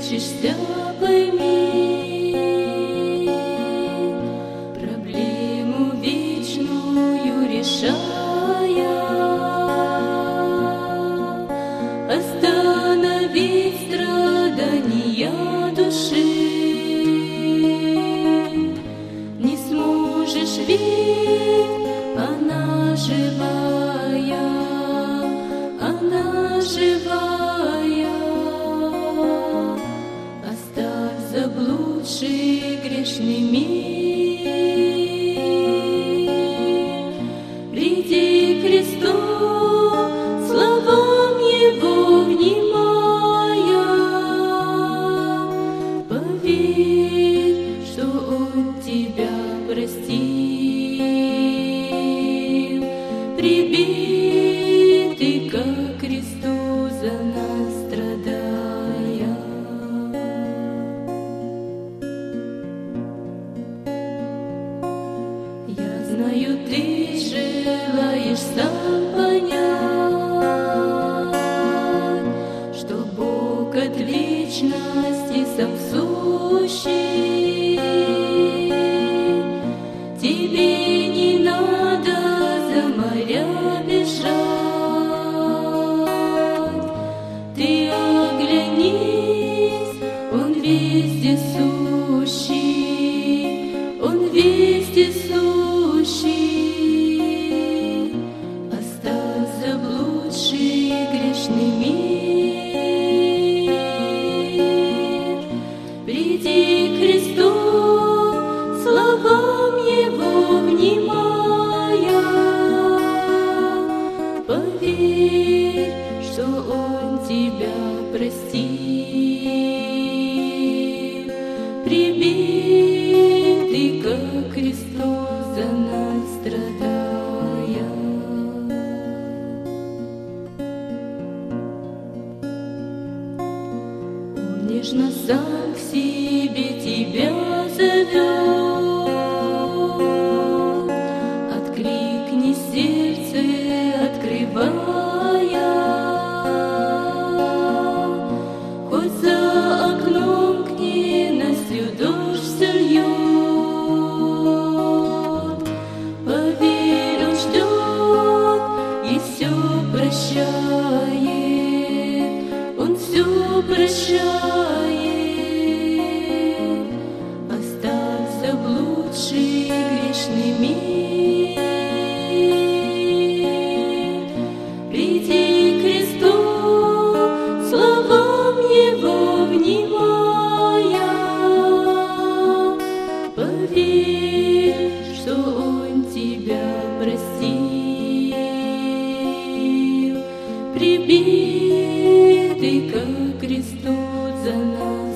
лечишься, пойми, проблему вечную решая, остановить страдания души. Не сможешь, ведь она живая, она живая. Оставь заблудший грешный мир, приди к Христу, словам Его внимая. Поверь, что Он тебя простил, прибитый ко кресту за нас страдая. Я знаю, ты желаешь сам понять, что Бог от вечности сам сущий. Тебе не надо за моря бежать, ты оглянись, Он везде сущий, Он везде сущий. Оставь заблудший грешный мир, приди к Христу, словам Его внимая. Поверь, что Он тебя простил, прибитый ко кресту за нас страдая. Он нежно сам к себе тебя зовет, откликни сердце, открывая. Хоть за окном к ненастью дождь сольет, поверь, Он ждет и все прощает, Он все прощает. Оставь заблудший грешный мир, приди к Христу, словам Его внимая. Поверь, что Он тебя простил, прибитый ко кресту за нас.